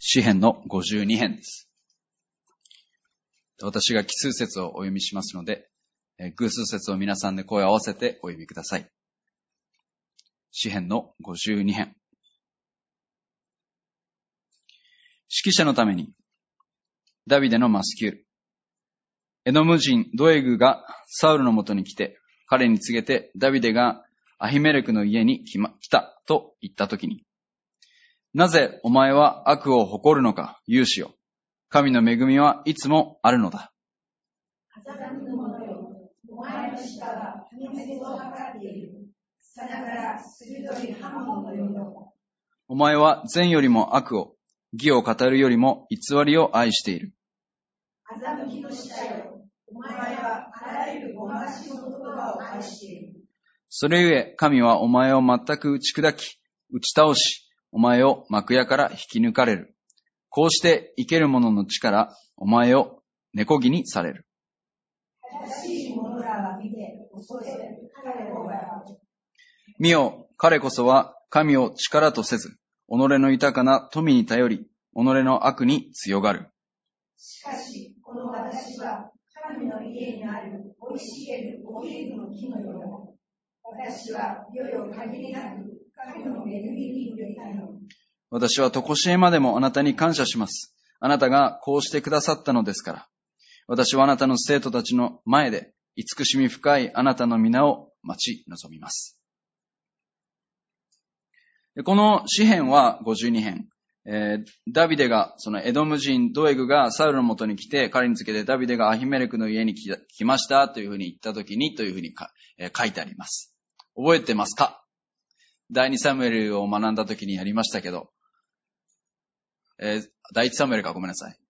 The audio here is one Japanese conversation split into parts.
詩編の52編です。私が奇数節をお読みしますので、偶数節を皆さんで声を合わせてお読みください。詩編の52編。指揮者のために、ダビデのマスキュール。エドム人ドエグがサウルのもとに来て、彼に告げてダビデがアヒメレクの家に来たと言ったときに、なぜお前は悪を誇るのか、勇士よ。神の恵みはいつもあるのだ。お前は善よりも悪を、義を語るよりも偽りを愛している。それゆえ神はお前を全く打ち砕き、打ち倒し、お前を幕屋から引き抜かれる。こうして生ける者の力、お前を根こぎにされる。見よ、彼こそは神を力とせず、己の豊かな富に頼り、己の悪に強がる。 しかし、この私は神の家にある生い茂るオリーブの木のようだ。私は世々限りなく神の恵みによりたいの。 私は常しえまでもあなたに感謝します。あなたがこうしてくださったのですから。私はあなたの生徒たちの前で慈しみ深いあなたの皆を待ち望みます。この詩編は52編。ダビデが、そのエドム人ドエグがサウルのもとに来て、彼につけてダビデがアヒメレクの家に来ましたというふうに言ったときにというふうに書いてあります。覚えてますか？第2サムエルを学んだときにやりましたけど、第1サムエルかごめんなさい。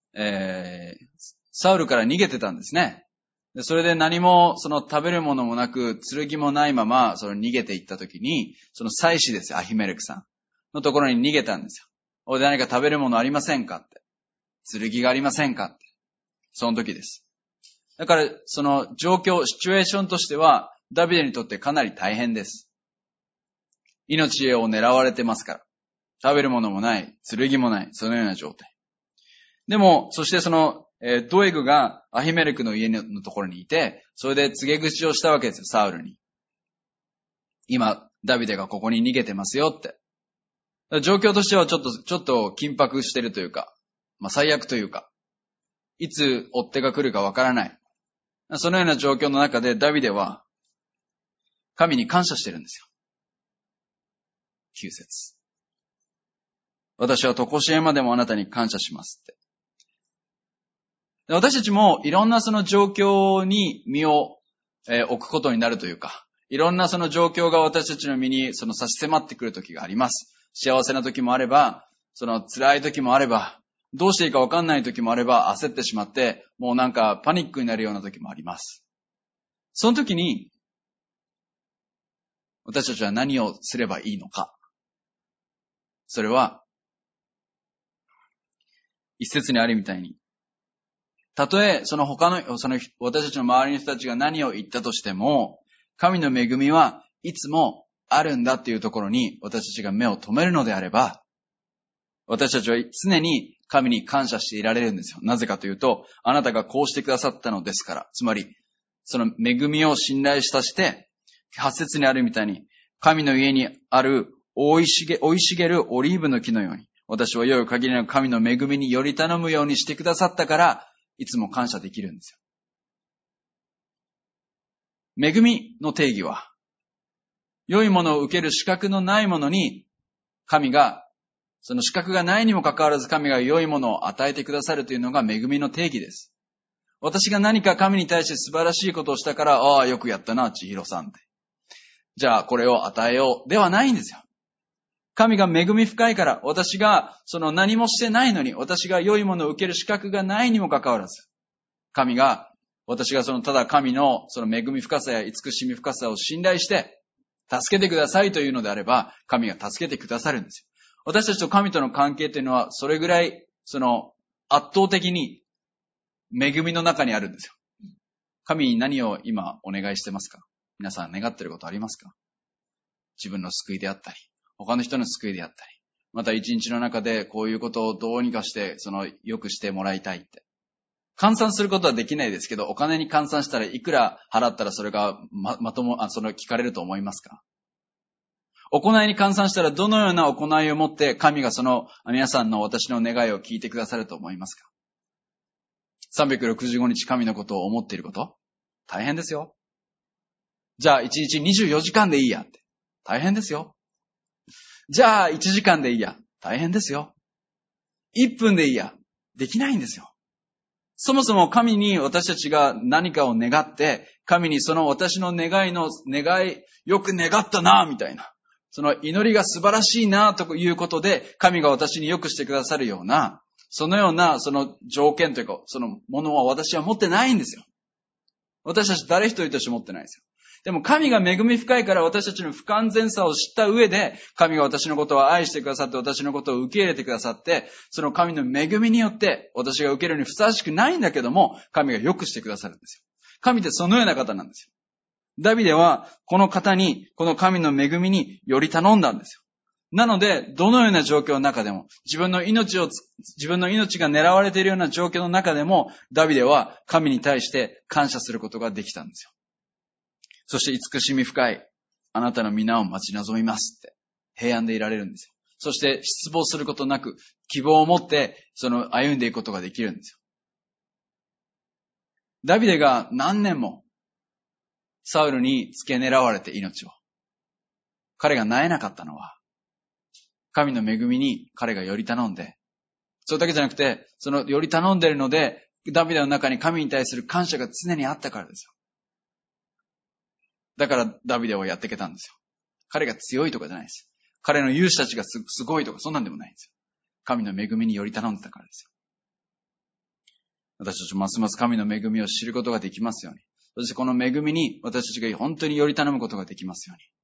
サウルから逃げてたんですね。でそれで何もその食べるものもなく剣もないままその逃げていったときに、その妻子ですよ、アヒメレクさんのところに逃げたんですよ。おい、何か食べるものありませんかって。剣がありませんかって。その時です。だからその状況、シチュエーションとしてはダビデにとってかなり大変です。命を狙われてますから。食べるものもない、剣もない、そのような状態。でも、そしてその、ドエグがアヒメレクの家のところにいて、それで告げ口をしたわけですよ、サウルに。今、ダビデがここに逃げてますよって。状況としてはちょっと緊迫してるというか、最悪というか、いつ追っ手が来るかわからない。そのような状況の中でダビデは、神に感謝してるんですよ。9節。私は常しえまでもあなたに感謝しますって。私たちもいろんなその状況に身を置くことになるというか、いろんなその状況が私たちの身にその差し迫ってくる時があります。幸せな時もあれば、その辛い時もあれば、どうしていいか分かんない時もあれば、焦ってしまって、もうなんかパニックになるような時もあります。その時に、私たちは何をすればいいのか。それは、一節にあるみたいに、たとえその私たちの周りの人たちが何を言ったとしても、神の恵みはいつもあるんだっていうところに私たちが目を留めるのであれば、私たちは常に神に感謝していられるんですよ。なぜかというと、あなたがこうしてくださったのですから。つまり、その恵みを信頼したして、8節にあるみたいに、神の家にある生い茂るオリーブの木のように、私は良い限りの神の恵みにより頼むようにしてくださったから、いつも感謝できるんですよ。恵みの定義は、良いものを受ける資格のないものに、神が、その資格がないにもかかわらず神が良いものを与えてくださるというのが恵みの定義です。私が何か神に対して素晴らしいことをしたから、ああ、よくやったな、千尋さんって。じゃあ、これを与えよう。ではないんですよ。神が恵み深いから、私がその何もしてないのに、私が良いものを受ける資格がないにもかかわらず、私がただ神のその恵み深さや慈しみ深さを信頼して、助けてくださいというのであれば、神が助けてくださるんですよ。私たちと神との関係というのは、それぐらい、圧倒的に恵みの中にあるんですよ。神に何を今お願いしてますか？皆さん願っていることありますか？自分の救いであったり、他の人の救いであったり、 また一日の中でこういうことをどうにかして、良くしてもらいたいって。換算することはできないですけど、お金に換算したらいくら払ったらそれが聞かれると思いますか？行いに換算したらどのような行いをもって神が皆さんの私の願いを聞いてくださると思いますか？365日神のことを思っていること？大変ですよ。じゃあ1日24時間でいいやって。大変ですよ。じゃあ1時間でいいや。大変ですよ。1分でいいや。できないんですよ。そもそも神に私たちが何かを願って、神に私の願い、よく願ったな、みたいな。祈りが素晴らしいな、ということで、神が私によくしてくださるような、そのような、条件というか、ものは私は持ってないんですよ。私たち誰一人として持ってないんですよ。でも神が恵み深いから私たちの不完全さを知った上で、神が私のことを愛してくださって、私のことを受け入れてくださって、その神の恵みによって、私が受けるにふさわしくないんだけども、神が良くしてくださるんですよ。神ってそのような方なんですよ。ダビデは、この方に、この神の恵みにより頼んだんですよ。なので、どのような状況の中でも、自分の命が狙われているような状況の中でも、ダビデは神に対して感謝することができたんですよ。そして慈しみ深い、あなたの皆を待ち望みますって、平安でいられるんですよ。そして失望することなく、希望を持って、歩んでいくことができるんですよ。ダビデが何年も、サウルに付け狙われて命を。彼が萎えなかったのは、神の恵みに彼がより頼んで、それだけじゃなくて、より頼んでいるので、ダビデの中に神に対する感謝が常にあったからですよ。だからダビデはやっていけたんですよ。彼が強いとかじゃないです。彼の勇士たちがすごいとか、そんなんでもないんですよ。神の恵みにより頼んでたからですよ。私たちもますます神の恵みを知ることができますように。そしてこの恵みに私たちが本当により頼むことができますように。